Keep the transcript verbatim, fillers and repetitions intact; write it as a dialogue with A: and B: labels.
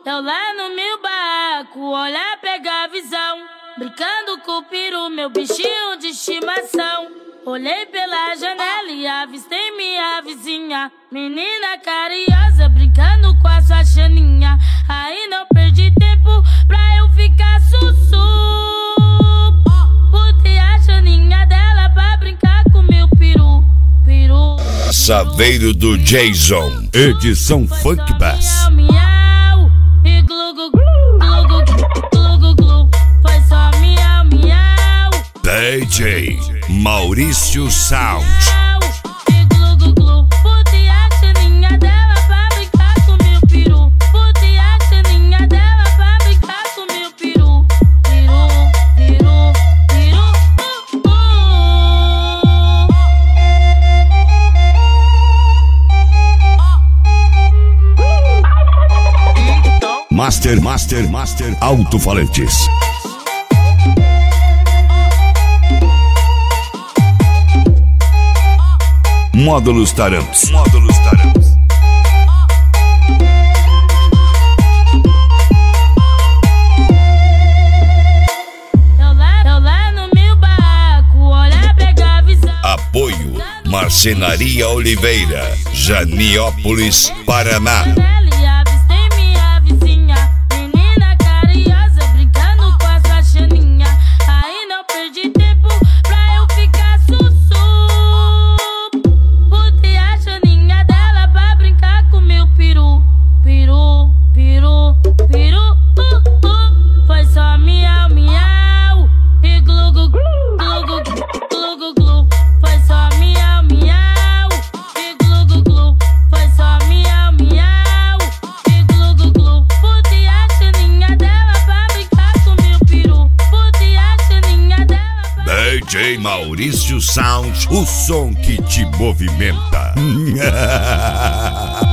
A: Eu lá no meu barraco, olhar, pegar a visão, brincando com o peru, meu bichinho de estimação. Olhei pela janela e avistei minha vizinha, menina carinhosa, brincando com a sua chaninha. Aí não perdi tempo pra eu ficar sussu. Botei a chaninha dela pra brincar com meu peru, peru.
B: Saveiro do Jason, edição Funk Bass. D J Maurício Sound.
A: Botei a chaninha dela pra brincar com meu peru. Botei a chaninha dela pra brincar com meu peru. Peru, peru, peru, uh,
B: uh. Master, Master, Master Alto-Falantes. Módulos Taramps. Módulos Taramps.
A: Eu lá, eu lá no meu barraco, olhar, pegar a visão.
B: Apoio Marcenaria Oliveira, Janiópolis, Paraná. D J Maurício Sound, o som que te movimenta.